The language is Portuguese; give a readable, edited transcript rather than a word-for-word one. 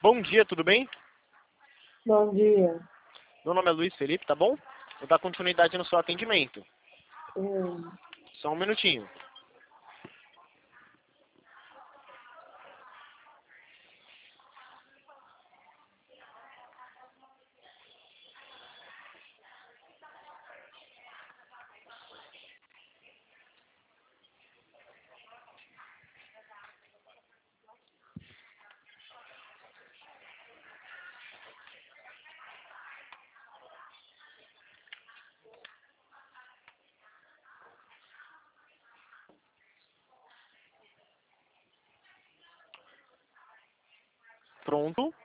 Bom dia, tudo bem? Bom dia. Meu nome é Luiz Felipe, tá bom? Vou dar continuidade no seu atendimento. Hum, Só um minutinho. Pronto.